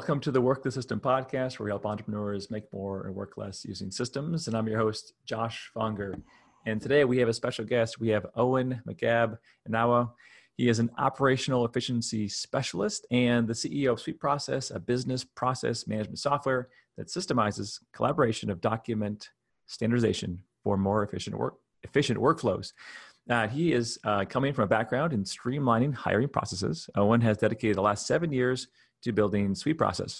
Welcome to the Work the System podcast, where we help entrepreneurs make more and work less using systems. And I'm your host, Josh Fonger. And today we have a special guest. We have Owen McGab-Inawa. He is an operational efficiency specialist and the CEO of SweetProcess, a business process management software that systemizes collaboration of document standardization for more efficient workflows. He is coming from a background in streamlining hiring processes. Owen has dedicated the last 7 years to building SweetProcess.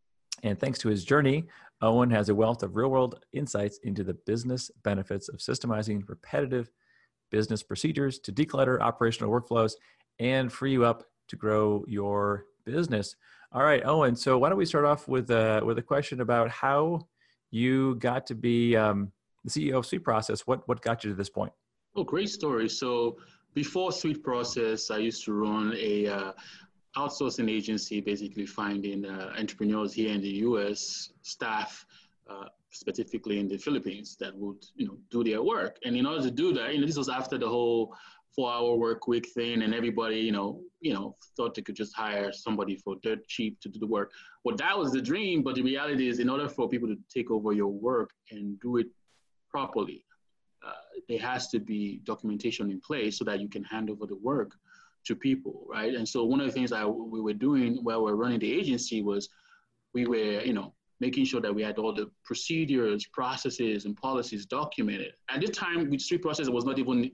And thanks to his journey, Owen has a wealth of real-world insights into the business benefits of systemizing repetitive business procedures to declutter operational workflows and free you up to grow your business. All right, Owen, so why don't we start off with a question about how you got to be the CEO of SweetProcess. What got you to this point? Oh, great story. So before SweetProcess, I used to run a outsourcing agency, basically finding entrepreneurs here in the U.S., staff, specifically in the Philippines, that would, do their work. And in order to do that, this was after the whole 4-hour work week thing, and everybody, thought they could just hire somebody for dirt cheap to do the work. Well, that was the dream, but the reality is, in order for people to take over your work and do it properly, there has to be documentation in place so that you can hand over the work to people, right? And so one of the things we were doing while we were running the agency was we were, making sure that we had all the procedures, processes, and policies documented. At the time, with SweetProcess, it was not even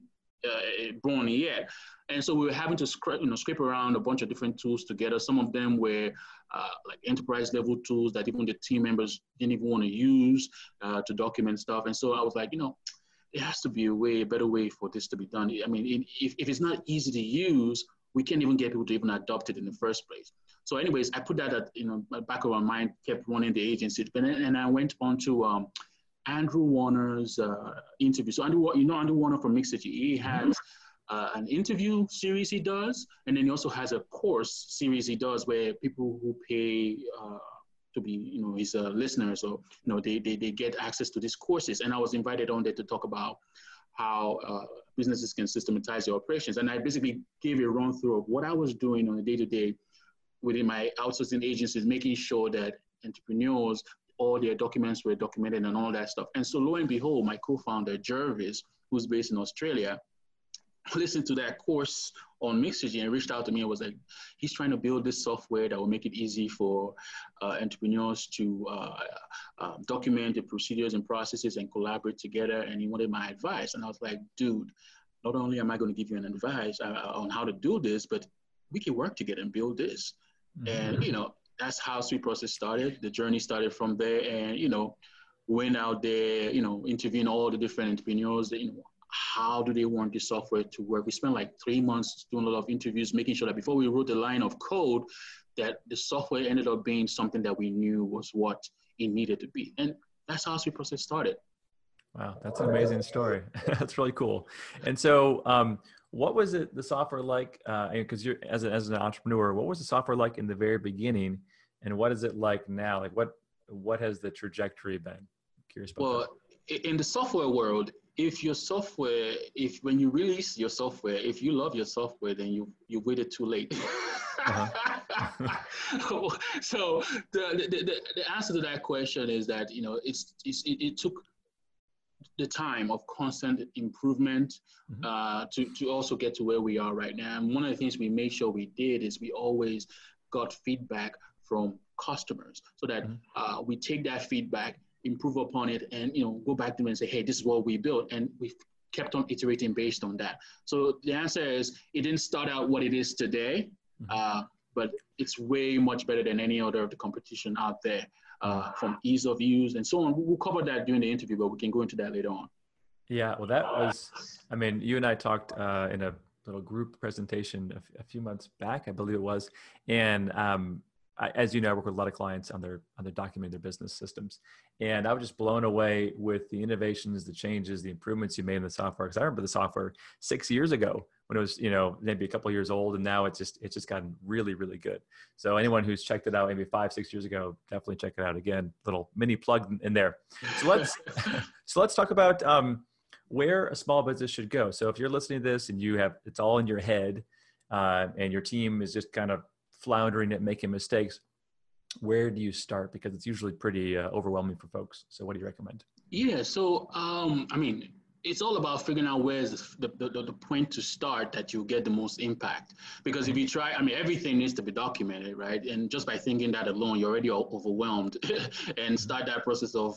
born yet. And so we were having to scrape around a bunch of different tools together. Some of them were like enterprise level tools that even the team members didn't even want to use to document stuff. And so I was like, there has to be a better way for this to be done. I mean, if it's not easy to use, we can't even get people to even adopt it in the first place. So anyways, I put that at, back of my mind, kept running the agency. And I went on to Andrew Warner's interview. So Andrew Warner from Mixergy, he has an interview series he does, and then he also has a course series he does where people who pay to be, his listeners, or, they get access to these courses. And I was invited on there to talk about how businesses can systematize their operations. And I basically gave a run through of what I was doing on a day-to-day within my outsourcing agencies, making sure that entrepreneurs, all their documents were documented and all that stuff. And so lo and behold, my co-founder, Jervis, who's based in Australia, listened to that course on Mixergy and reached out to me and was like, he's trying to build this software that will make it easy for entrepreneurs to document the procedures and processes and collaborate together. And he wanted my advice. And I was like, dude, not only am I going to give you an advice on how to do this, but we can work together and build this. Mm-hmm. And, that's how SweetProcess started. The journey started from there. And, went out there, interviewing all the different entrepreneurs that, how do they want the software to work? We spent like 3 months doing a lot of interviews, making sure that before we wrote the line of code, that the software ended up being something that we knew was what it needed to be. And that's how SweetProcess started. Wow, that's an amazing story. That's really cool. And so what was the software like, because you're as an entrepreneur, what was the software like in the very beginning, and what is it like now? Like what has the trajectory been? Curious about that. In the software world, when you release your software, if you love your software, then you waited too late. Uh-huh. So the answer to that question is that, it took the time of constant improvement to also get to where we are right now. And one of the things we made sure we did is we always got feedback from customers so that we take that feedback, improve upon it, and go back to them and say, hey, this is what we built, and we've kept on iterating based on that. So the answer is, it didn't start out what it is today, but it's way much better than any other of the competition out there, from ease of use and so on. We'll cover that during the interview, but we can go into that later on. Yeah, well, that was, you and I talked in a little group presentation a few months back, I believe it was, and as you know, I work with a lot of clients on their documenting their business systems. And I was just blown away with the innovations, the changes, the improvements you made in the software. Because I remember the software 6 years ago when it was, maybe a couple of years old, and now it's just gotten really, really good. So anyone who's checked it out maybe 5-6 years ago, definitely check it out again. Little mini plug in there. So let's talk about where a small business should go. So if you're listening to this and it's all in your head, and your team is just kind of floundering at making mistakes, where do you start? Because it's usually pretty overwhelming for folks. So what do you recommend? Yeah, so I mean, it's all about figuring out where's the point to start that you get the most impact. Because if you try, I mean, everything needs to be documented, right? And just by thinking that alone, you're already overwhelmed and start that process of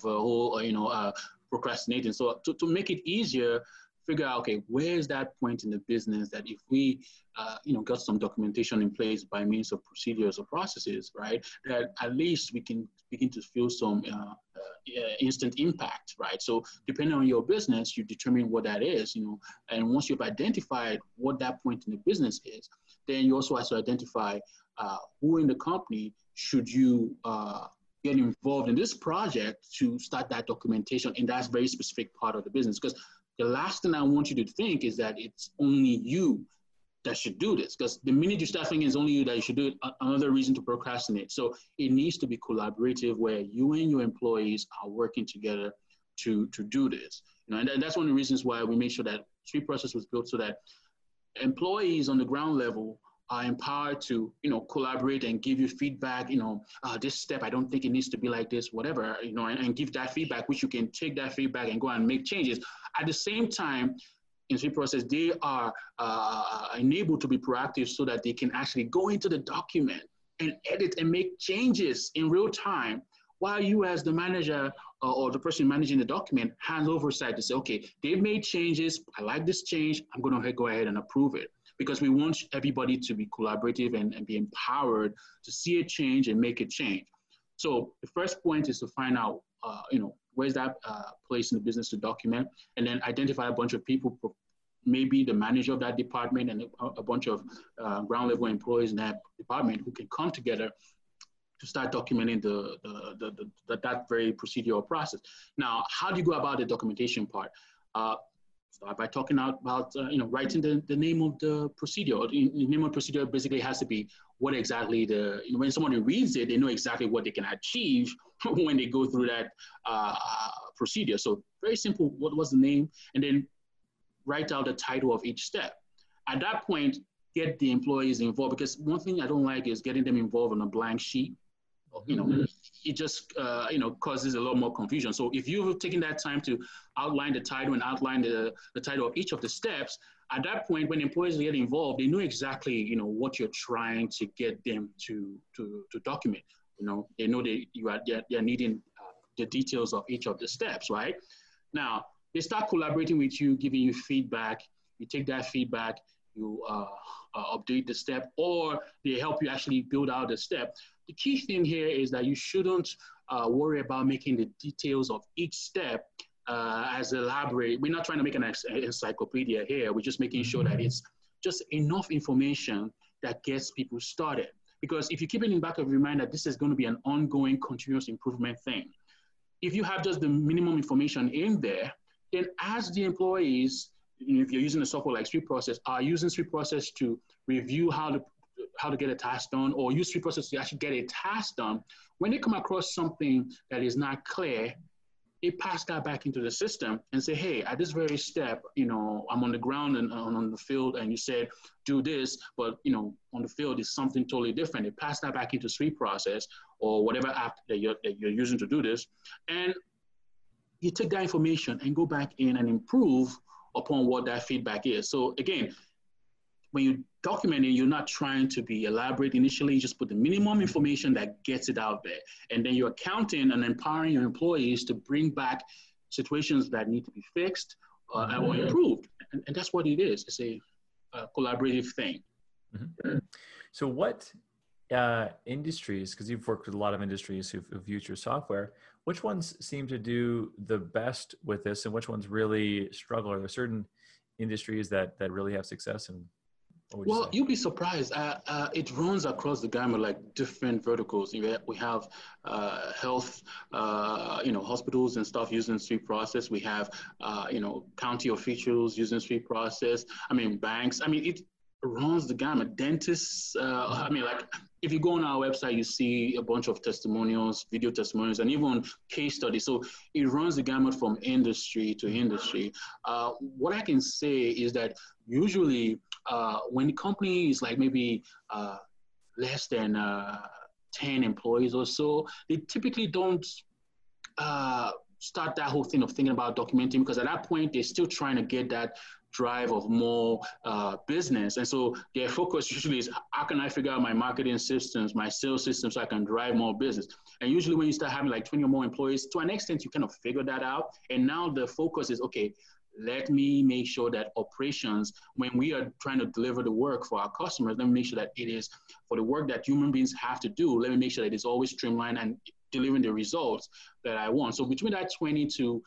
procrastinating. So to make it easier, figure out, okay, where's that point in the business that if we, got some documentation in place by means of procedures or processes, right, that at least we can begin to feel some instant impact, right? So depending on your business, you determine what that is, and once you've identified what that point in the business is, then you also have to identify who in the company should you get involved in this project to start that documentation in that very specific part of the business. Because the last thing I want you to think is that it's only you that should do this, because the minute you start thinking it's only you that you should do it, another reason to procrastinate. So it needs to be collaborative, where you and your employees are working together to do this. And that's one of the reasons why we make sure that Sweet Process was built so that employees on the ground level are empowered to, collaborate and give you feedback, this step, I don't think it needs to be like this, whatever, and give that feedback, which you can take that feedback and go and make changes. At the same time, in Sweet Process, they are enabled to be proactive so that they can actually go into the document and edit and make changes in real time, while you as the manager or the person managing the document has oversight to say, okay, they've made changes, I like this change, I'm going to go ahead and approve it. Because we want everybody to be collaborative and be empowered to see a change and make a change. So the first point is to find out, where's that place in the business to document, and then identify a bunch of people, maybe the manager of that department and a bunch of ground level employees in that department who can come together to start documenting that very procedural process. Now, how do you go about the documentation part? Start by talking about, writing the name of the procedure. The name of the procedure basically has to be what exactly when somebody reads it, they know exactly what they can achieve when they go through that procedure. So very simple, what was the name? And then write out the title of each step. At that point, get the employees involved, because one thing I don't like is getting them involved on a blank sheet. It just, causes a lot more confusion. So if you've taken that time to outline the title and outline the title of each of the steps, at that point, when employees get involved, they know exactly, what you're trying to get them to document. They know they're needing the details of each of the steps, right? Now, they start collaborating with you, giving you feedback. You take that feedback, you update the step, or they help you actually build out the step. The key thing here is that you shouldn't worry about making the details of each step as elaborate. We're not trying to make an encyclopedia here. We're just making sure that it's just enough information that gets people started. Because if you keep it in the back of your mind that this is going to be an ongoing continuous improvement thing, if you have just the minimum information in there, then as the employees, if you're using a software like Sweet Process, are using Sweet Process to review how to get a task done, or use Sweet Process to actually get a task done, when they come across something that is not clear, they pass that back into the system and say, hey, at this very step, I'm on the ground and on the field, and you said, do this, but, on the field is something totally different. They pass that back into Sweet Process or whatever app that you're using to do this. And you take that information and go back in and improve upon what that feedback is. So again, when you document it, you're not trying to be elaborate initially. You just put the minimum information that gets it out there. And then you're counting and empowering your employees to bring back situations that need to be fixed or improved. And that's what it is. It's a collaborative thing. Mm-hmm. So what industries, because you've worked with a lot of industries who've used your software, which ones seem to do the best with this and which ones really struggle? Are there certain industries that really have success? And well, you'll be surprised. It runs across the gamut, like different verticals. We have health, hospitals and stuff using Sweet Process. We have, county officials using Sweet Process. Banks. It runs the gamut. Dentists. If you go on our website, you see a bunch of testimonials, video testimonials, and even case studies. So it runs the gamut from industry to industry. What I can say is that usually when the company is like maybe less than 10 employees or so, they typically don't start that whole thing of thinking about documenting, because at that point, they're still trying to get that drive of more business. And so their focus usually is, how can I figure out my marketing systems, my sales systems, so I can drive more business? And usually when you start having like 20 or more employees, to an extent, you kind of figure that out. And now the focus is, okay, let me make sure that operations, when we are trying to deliver the work for our customers, let me make sure that it is for the work that human beings have to do. Let me make sure that it's always streamlined and delivering the results that I want. So between that 20 to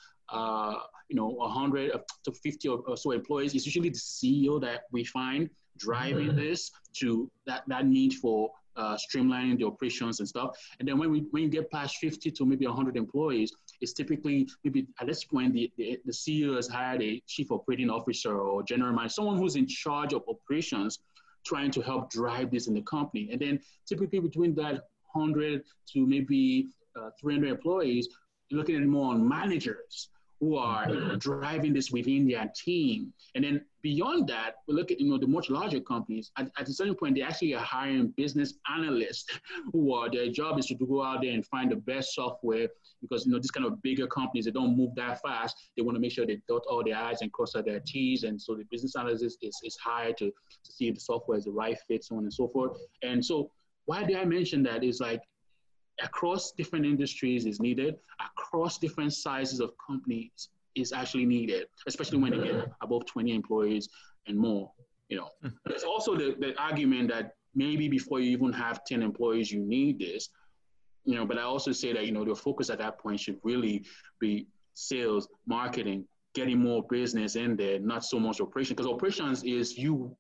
100 to 50 or so employees, it's usually the CEO that we find driving this to that need for streamlining the operations and stuff. And then when you get past 50 to maybe 100 employees, it's typically maybe at this point the CEO has hired a chief operating officer or general manager, someone who's in charge of operations, trying to help drive this in the company. And then typically between that 100 to maybe 300 employees, you're looking at more on managers who are driving this within their team. And then beyond that, we look at the much larger companies. At a certain point, they actually are hiring business analysts who are, their job is to go out there and find the best software, because these kind of bigger companies, they don't move that fast. They want to make sure they dot all their I's and cross all their T's. And so the business analyst is hired to see if the software is the right fit, so on and so forth. And so why did I mention that? Is like, across different industries is needed, across different sizes of companies is actually needed, especially when you get above 20 employees and more. There's also the argument that maybe before you even have 10 employees, you need this, but I also say that, the focus at that point should really be sales, marketing, getting more business in there, not so much operation, because operations is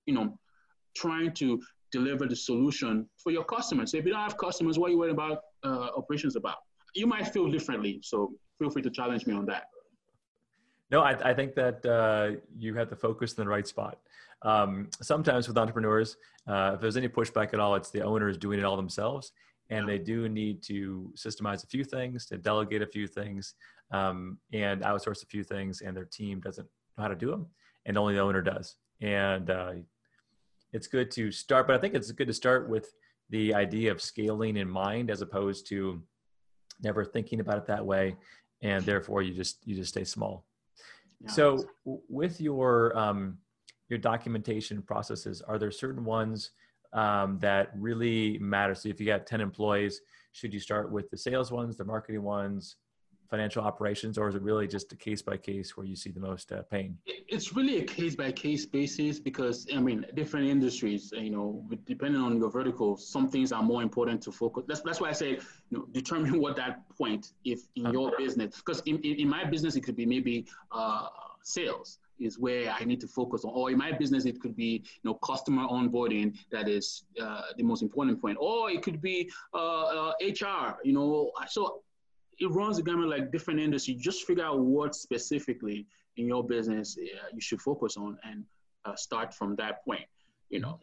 trying to deliver the solution for your customers. So if you don't have customers, what are you worried about operations about? You might feel differently, so feel free to challenge me on that. No, I think that you have the focus in the right spot. Sometimes with entrepreneurs, if there's any pushback at all, it's the owners doing it all themselves, and they do need to systemize a few things, to delegate a few things, and outsource a few things, and their team doesn't know how to do them, and only the owner does. And it's good to start, but I think it's good to start with the idea of scaling in mind, as opposed to never thinking about it that way, and therefore you just stay small. Yeah. So with your documentation processes, are there certain ones that really matter? So if you got 10 employees, should you start with the sales ones, the marketing ones, financial operations, or is it really just a case by case where you see the most pain? It's really a case by case basis, because different industries, depending on your vertical, some things are more important to focus. That's why I say, determine what that point, if in your business, because in my business, it could be maybe sales is where I need to focus on, or in my business, it could be, customer onboarding that is the most important point, or it could be HR, so it runs the gamut like different industries. Just figure out what specifically in your business you should focus on, and start from that point, All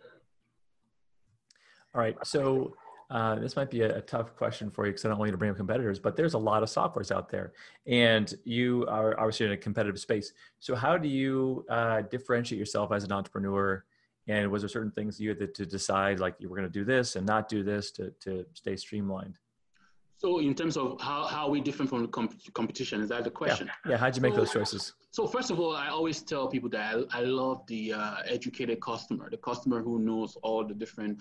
right. So this might be a tough question for you, because I don't want you to bring up competitors, but there's a lot of softwares out there, and you are obviously in a competitive space. So how do you differentiate yourself as an entrepreneur? And was there certain things you had to decide, like you were going to do this and not do this to stay streamlined? So in terms of how are we different from the competition, is that the question? Yeah. How'd you make those choices? So first of all, I always tell people that I love the educated customer, the customer who knows all the different,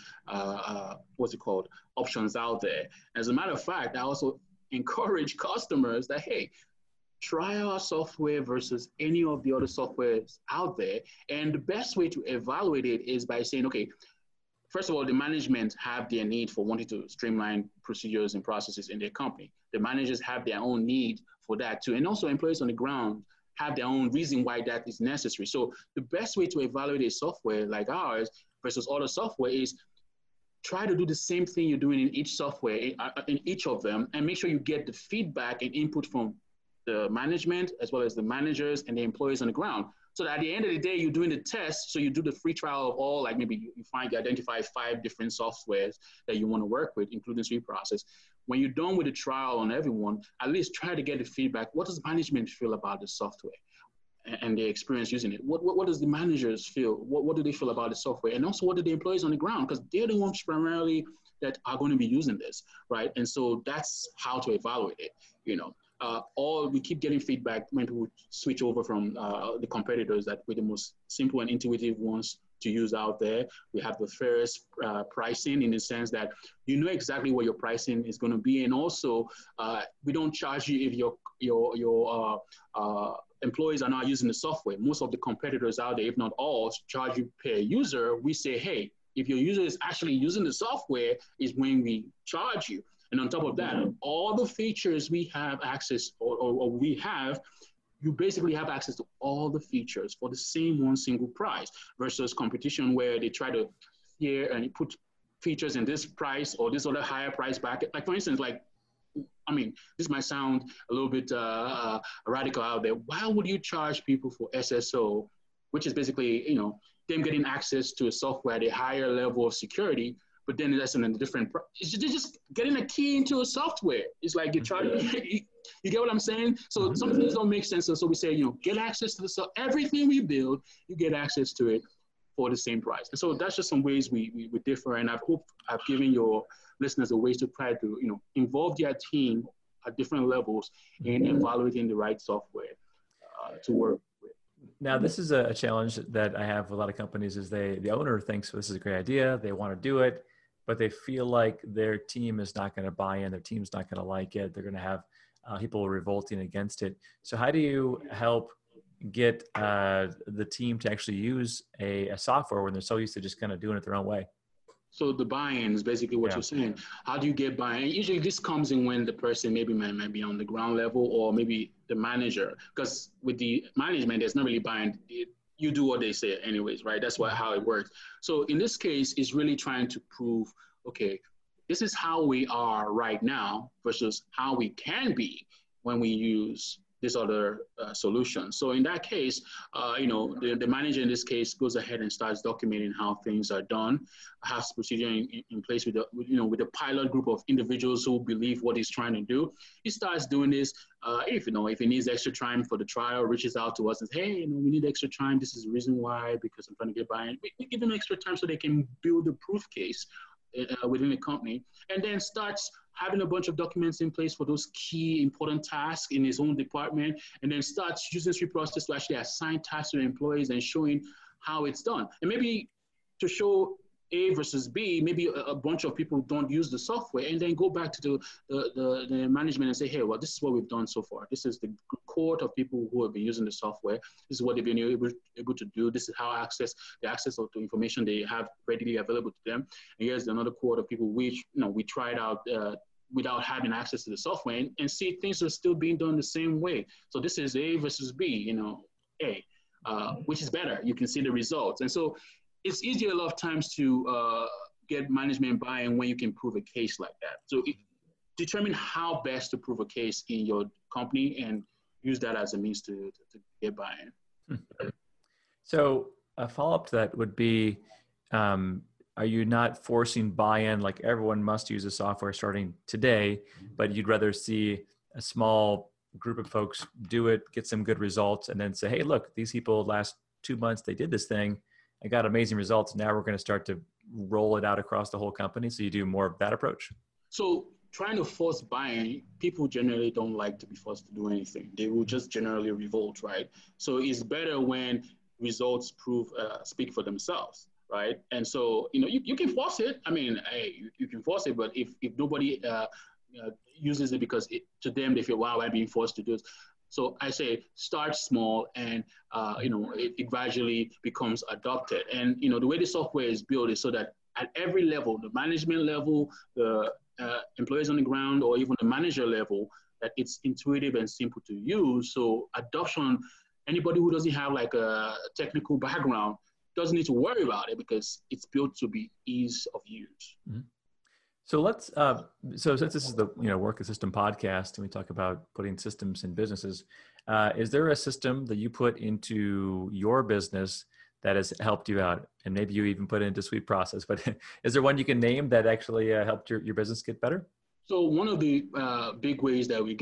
options out there. As a matter of fact, I also encourage customers that, hey, try our software versus any of the other softwares out there. And the best way to evaluate it is by saying, okay, first of all, the management have their need for wanting to streamline procedures and processes in their company. The managers have their own need for that too. And also employees on the ground have their own reason why that is necessary. So the best way to evaluate a software like ours versus other software is try to do the same thing you're doing in each software, in each of them, and make sure you get the feedback and input from the management, as well as the managers and the employees on the ground. So that at the end of the day, you're doing the test. So you do the free trial of all, like maybe you identify 5 different softwares that you want to work with, including SuiteProcess. When you're done with the trial on everyone, at least try to get the feedback. What does management feel about the software? and their experience using it. What does the managers feel? What do they feel about the software? And also, what do the employees on the ground? Because they're the ones primarily that are going to be using this, right? And so that's how to evaluate it, Or we keep getting feedback when people switch over from the competitors that we're the most simple and intuitive ones to use out there. We have the fairest pricing in the sense that you know exactly what your pricing is going to be, and also we don't charge you if your employees are not using the software. Most of the competitors out there, if not all, charge you per user. We say, hey, if your user is actually using the software, is when we charge you. And on top of that, all the features we have access or we have, you basically have access to all the features for the same one single price versus competition where they try to hear and put features in this price or this other higher price bracket. Like for instance, this might sound a little bit radical out there. Why would you charge people for SSO, which is basically, them getting access to a software at a higher level of security, but then that's in a different, it's just getting a key into a software. It's like you charge, you get what I'm saying? So some things don't make sense. So we say, get access to everything we build, you get access to it for the same price. And so that's just some ways we differ. And I hope I've given your listeners a way to try to, involve their team at different levels in evaluating the right software to work with. Now, this is a challenge that I have with a lot of companies is the owner thinks this is a great idea. They want to do it, but they feel like their team is not going to buy in. Their team's not going to like it. They're going to have people revolting against it. So how do you help get the team to actually use a software when they're so used to just kind of doing it their own way? So the buy-in is basically what you're saying. How do you get buy-in? Usually this comes in when the person maybe might be on the ground level or maybe the manager. Because with the management, there's not really buy-in. You do what they say anyways, right? That's how it works. So in this case, it's really trying to prove, okay, this is how we are right now versus how we can be when we use this other solution. So in that case, the manager in this case goes ahead and starts documenting how things are done, has procedure in place with the pilot group of individuals who believe what he's trying to do. He starts doing this. If he needs extra time for the trial, reaches out to us and says, hey, we need extra time. This is the reason why, because I'm trying to get buy-in. We give them extra time so they can build a proof case within the company, and then starts having a bunch of documents in place for those key important tasks in his own department, and then starts using Sweet Process to actually assign tasks to employees and showing how it's done. And maybe to show A versus B, maybe a bunch of people don't use the software, and then go back to the management and say, hey, well, this is what we've done so far. This is the cohort of people who have been using the software. This is what they've been able to do. This is how the access to information they have readily available to them. And here's another cohort of people which, we tried out without having access to the software and see things are still being done the same way. So this is A versus B, A, which is better. You can see the results. And so it's easier a lot of times to get management buy-in when you can prove a case like that. So determine how best to prove a case in your company and use that as a means to get buy-in. So a follow-up to that would be, are you not forcing buy-in like everyone must use the software starting today, but you'd rather see a small group of folks do it, get some good results, and then say, hey, look, these people last 2 months, they did this thing. I got amazing results. Now we're going to start to roll it out across the whole company. So you do more of that approach? So trying to force buy-in, people generally don't like to be forced to do anything. They will just generally revolt, right? So it's better when results speak for themselves, right? And so, you can force it. I mean, you can force it, but if nobody uses it because to them, they feel, wow, I'm being forced to do it. So I say start small and, it gradually becomes adopted. And, the way the software is built is so that at every level, the management level, the employees on the ground, or even the manager level, that it's intuitive and simple to use. So adoption, anybody who doesn't have like a technical background doesn't need to worry about it because it's built to be ease of use. Mm-hmm. So let's, so since this is the, Work the System podcast and we talk about putting systems in businesses, is there a system that you put into your business that has helped you out? And maybe you even put it into Sweet Process, but is there one you can name that actually helped your business get better? So one of the big ways that we get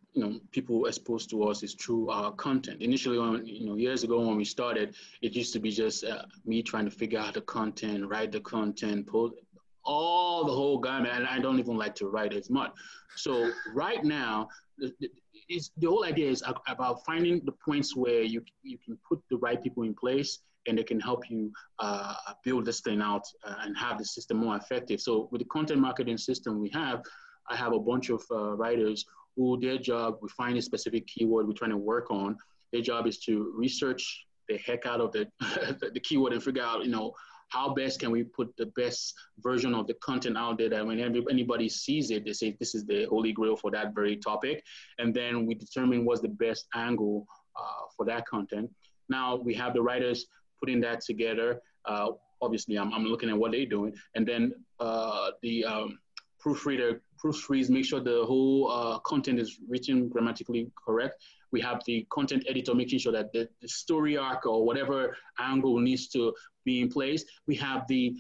people exposed to us is through our content. Initially, when, years ago when we started, it used to be just me trying to figure out the content, write the content, post all the whole gamut, and I don't even like to write as much. So right now, the whole idea is about finding the points where you can put the right people in place, and they can help you build this thing out and have the system more effective. So with the content marketing system I have a bunch of writers who their job, we find a specific keyword we're trying to work on. Their job is to research the heck out of the keyword and figure out, how best can we put the best version of the content out there that when anybody sees it, they say this is the holy grail for that very topic. And then we determine what's the best angle for that content. Now we have the writers putting that together. Obviously, I'm looking at what they're doing. And then the proofreader proofreads, make sure the whole content is written grammatically correct. We have the content editor making sure that the story arc or whatever angle needs to be in place. We have the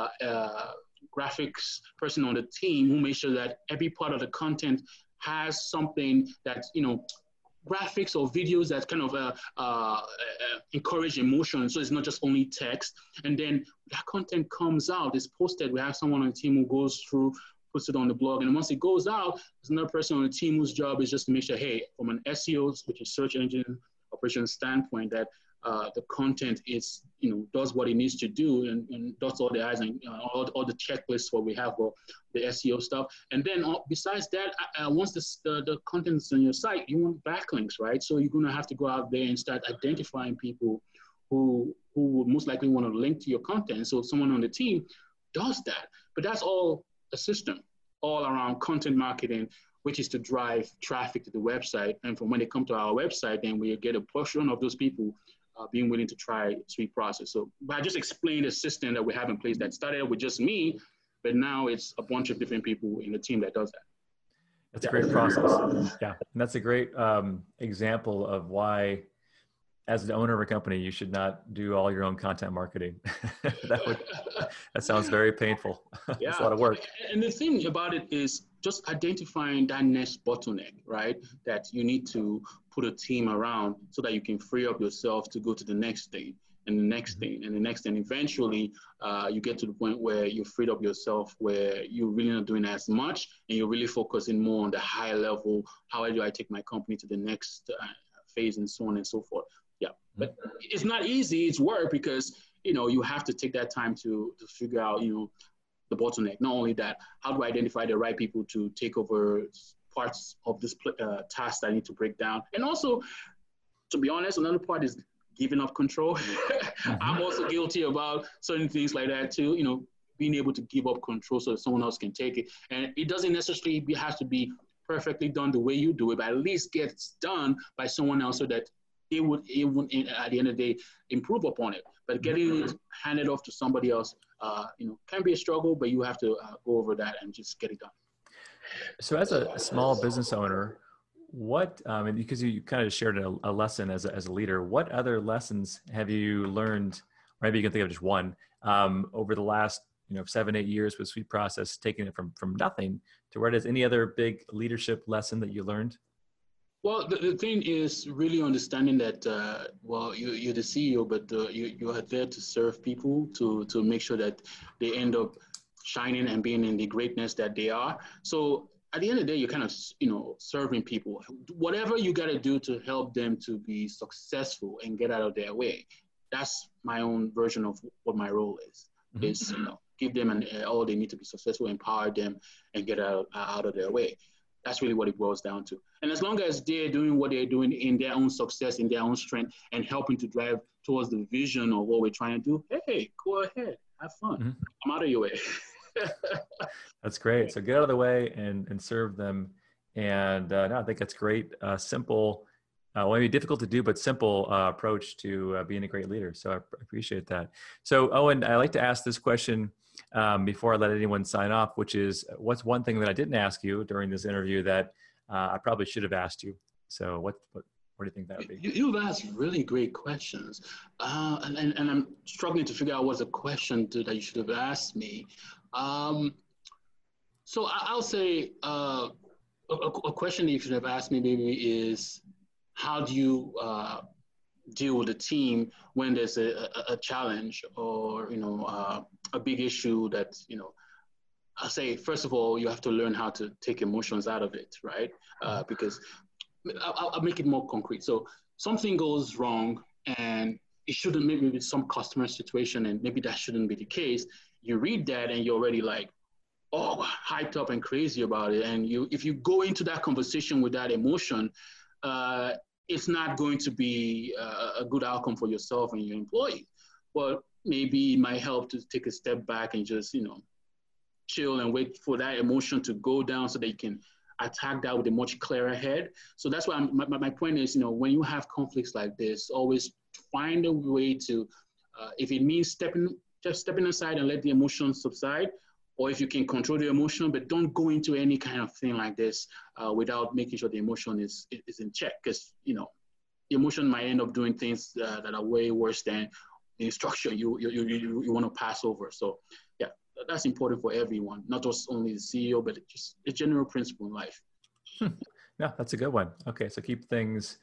graphics person on the team who makes sure that every part of the content has something that, graphics or videos that kind of encourage emotion. So it's not just only text. And then that content comes out, it's posted. We have someone on the team who goes through, puts it on the blog. And once it goes out, there's another person on the team whose job is just to make sure, hey, from an SEO, which is search engine operations standpoint, that the content is, does what it needs to do and does all the I's and all the checklists what we have for the SEO stuff. And then besides that, once the content's on your site, you want backlinks, right? So you're going to have to go out there and start identifying people who would most likely want to link to your content. So someone on the team does that. But that's all a system all around content marketing, which is to drive traffic to the website. And from when they come to our website, then we get a portion of those people being willing to try SweetProcess. So I just explained the system that we have in place that started with just me, but now it's a bunch of different people in the team that does that. That's a great process. Yeah. And that's a great example of why, as the owner of a company, you should not do all your own content marketing. That sounds very painful. Yeah. It's a lot of work. And the thing about it is just identifying that next bottleneck, right? That you need to put a team around so that you can free up yourself to go to the next thing and the next thing and the next thing. Eventually, you get to the point where you freed up yourself, where you're really not doing as much and you're really focusing more on the high level. How do I take my company to the next phase and so on and so forth? Yeah, but it's not easy. It's work because, you have to take that time to figure out, the bottleneck. Not only that, how do I identify the right people to take over parts of this task that I need to break down? And also, to be honest, another part is giving up control. I'm also guilty about certain things like that too, being able to give up control so that someone else can take it. And it doesn't necessarily have to be perfectly done the way you do it, but at least gets done by someone else so that it would at the end of the day improve upon it. But getting it handed off to somebody else, can be a struggle, but you have to go over that and just get it done. So as a small business owner, what, because you kind of shared a lesson as a leader, what other lessons have you learned, or maybe you can think of just one, over the last 7-8 years with SweetProcess, taking it from nothing to where it is? Any other big leadership lesson that you learned? Well, the thing is really understanding that, you're the CEO, but you are there to serve people, to make sure that they end up shining and being in the greatness that they are. So at the end of the day, you're kind of, serving people. Whatever you got to do to help them to be successful and get out of their way. That's my own version of what my role is. Is, give them all they need to be successful, empower them, and get out of their way. That's really what it boils down to. And as long as they're doing what they're doing in their own success, in their own strength, and helping to drive towards the vision of what we're trying to do, hey, go ahead, have fun. I'm out of your way. That's great. So get out of the way and serve them. And no, I think that's great. Simple, maybe difficult to do, but simple approach to being a great leader. So I appreciate that. So Owen, I like to ask this question before I let anyone sign off, which is, what's one thing that I didn't ask you during this interview that I probably should have asked you? So what do you think that would be? You've asked really great questions. And I'm struggling to figure out what's a question that you should have asked me. So I'll say, a question you should have asked me maybe is, how do you deal with the team when there's a challenge or, a big issue that, I'll say, first of all, you have to learn how to take emotions out of it, right? Because I'll make it more concrete. So something goes wrong and it shouldn't, maybe with some customer situation, and maybe that shouldn't be the case. You read that and you're already like, oh, hyped up and crazy about it. And if you go into that conversation with that emotion, it's not going to be a good outcome for yourself and your employee. But maybe it might help to take a step back and just, chill and wait for that emotion to go down so that you can attack that with a much clearer head. So that's why my point is, when you have conflicts like this, always find a way to, if it means stepping aside and let the emotion subside, or if you can control the emotion, but don't go into any kind of thing like this without making sure the emotion is in check, because, the emotion might end up doing things that are way worse than the instruction you want to pass over. So yeah, that's important for everyone, not just only the CEO, but just a general principle in life. No, that's a good one. Okay, so keep things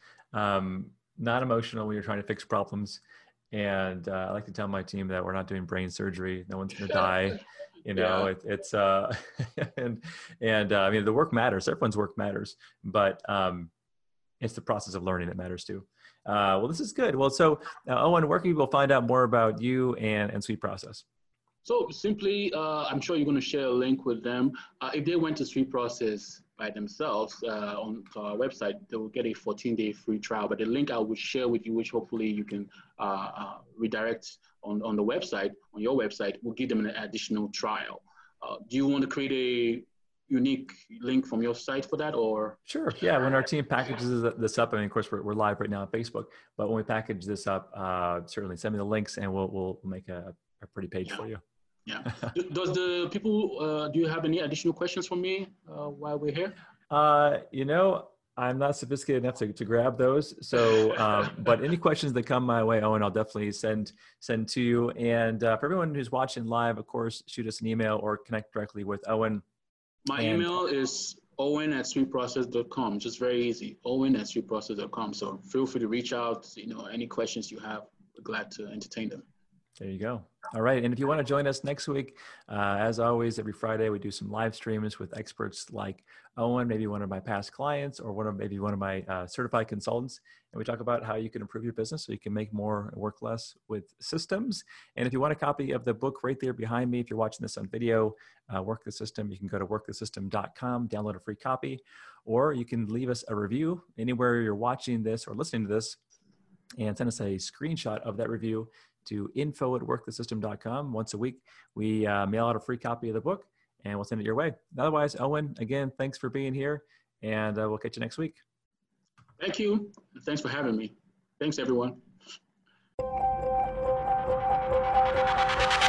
not emotional when you're trying to fix problems. And I like to tell my team that we're not doing brain surgery. No one's going to die. It's and I mean, the work matters. Everyone's work matters, but it's the process of learning that matters too. Well, this is good. Well, so Owen, where can people find out more about you and SweetProcess? So simply, I'm sure you're going to share a link with them. If they went to SweetProcess by themselves on our website, they will get a 14-day free trial. But the link I will share with you, which hopefully you can redirect on the website, on your website, will give them an additional trial. Do you want to create a unique link from your site for that, or? Sure. Yeah. When our team packages this up, I mean, of course, we're live right now on Facebook, but when we package this up, certainly send me the links and we'll make a pretty page for you. Yeah. Does the people, do you have any additional questions for me while we're here? I'm not sophisticated enough to grab those. So, but any questions that come my way, Owen, I'll definitely send to you. And for everyone who's watching live, of course, shoot us an email or connect directly with Owen. My email is owen@sweetprocess.com. Just very easy, owen@sweetprocess.com. So feel free to reach out, any questions you have, we're glad to entertain them. There you go. All right. And if you want to join us next week, as always, every Friday, we do some live streams with experts like Owen, maybe one of my past clients, or maybe one of my certified consultants. And we talk about how you can improve your business so you can make more and work less with systems. And if you want a copy of the book right there behind me, if you're watching this on video, Work the System, you can go to workthesystem.com, download a free copy, or you can leave us a review anywhere you're watching this or listening to this, and send us a screenshot of that review to info@workthesystem.com. Once a week, we mail out a free copy of the book and we'll send it your way. Otherwise, Owen, again, thanks for being here, and we'll catch you next week. Thank you. Thanks for having me. Thanks, everyone.